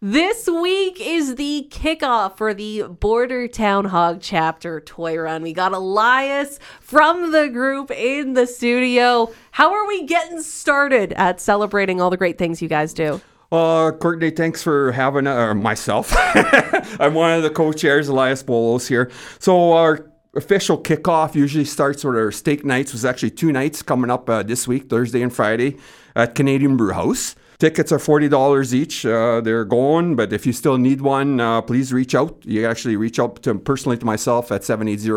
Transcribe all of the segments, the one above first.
This week is the kickoff for the Bordertown Hog Chapter Toy Run. We got Elias from the group in the studio. How are we getting started at celebrating all the great things you guys do? Courtney, thanks for having myself. I'm one of the co-chairs, Elias Bolos here. So our official kickoff usually starts with our steak nights. There's actually 2 nights coming up this week, Thursday and Friday, at Canadian Brew House. Tickets are $40 each. They're going, but if you still need one, please reach out. You actually reach out personally to myself at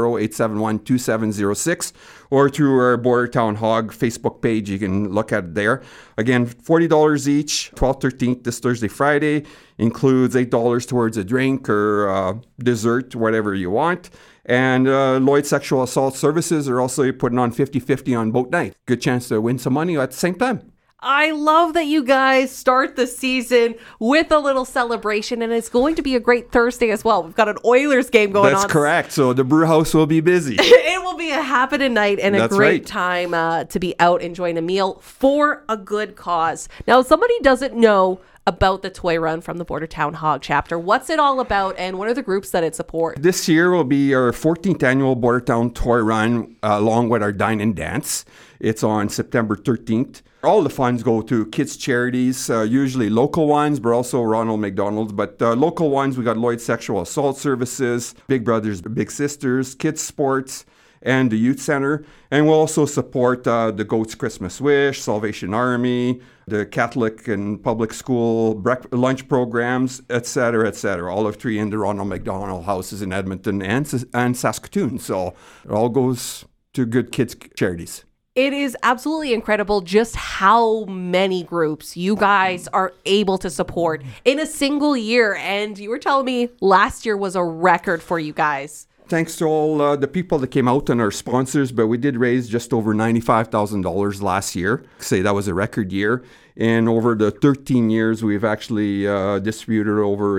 780-871-2706 or through our Bordertown Hog Facebook page. You can look at it there. Again, $40 each, 12th, 13th, this Thursday, Friday. Includes $8 towards a drink or dessert, whatever you want. And Lloyd Sexual Assault Services are also putting on 50-50 on boat night. Good chance to win some money at the same time. I love that you guys start the season with a little celebration, and it's going to be a great Thursday as well. We've got an Oilers game going on. That's correct. So the brew house will be busy. It will be a happening night and a great time to be out enjoying a meal for a good cause. Now, if somebody doesn't know about the toy run from the Bordertown Hog Chapter, what's it all about, and what are the groups that it supports? This year will be our 14th annual Bordertown Toy Run, along with our Dine and Dance. It's on September 13th. All the funds go to kids' charities, usually local ones, but also Ronald McDonald's. But local ones, we got Lloyd Sexual Assault Services, Big Brothers Big Sisters, Kids Sports, and the Youth Center. And we'll also support the Goats Christmas Wish, Salvation Army, the Catholic and public school lunch programs, etc., etc. All of 3 in the Ronald McDonald houses in Edmonton and Saskatoon. So it all goes to good kids' charities. It is absolutely incredible just how many groups you guys are able to support in a single year. And you were telling me last year was a record for you guys. Thanks to all the people that came out and our sponsors, but we did raise just over $95,000 last year. Say that was a record year. And over the 13 years, we've actually distributed over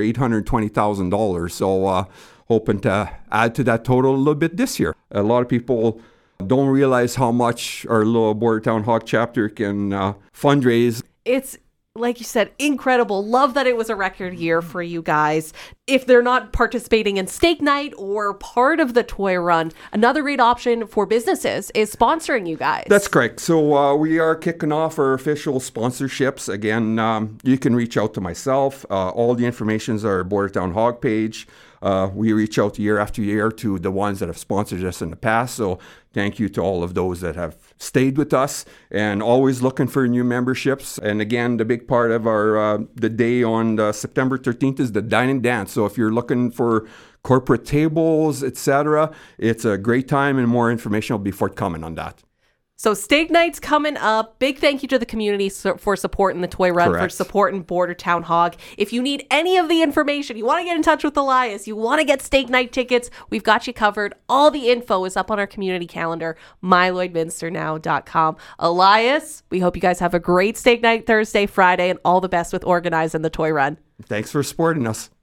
$820,000. So hoping to add to that total a little bit this year. A lot of people don't realize how much our little Bordertown Hog Chapter can fundraise. It's, like you said, incredible. Love that it was a record year for you guys. If they're not participating in steak night or part of the toy run, another great option for businesses is sponsoring you guys. That's correct. So we are kicking off our official sponsorships. Again, you can reach out to myself. All the information is our Bordertown Hog page. We reach out year after year to the ones that have sponsored us in the past. So thank you to all of those that have stayed with us and always looking for new memberships. And again, the big part of our the day on September 13th is the Dine and Dance. So if you're looking for corporate tables, etc., it's a great time, and more information will be forthcoming on that. So steak night's coming up. Big thank you to the community for supporting the toy run, Correct. for supporting Bordertown Hog. If you need any of the information, you want to get in touch with Elias, you want to get steak night tickets, we've got you covered. All the info is up on our community calendar, mylloydminsternow.com. Elias, we hope you guys have a great steak night Thursday, Friday, and all the best with organizing the toy run. Thanks for supporting us.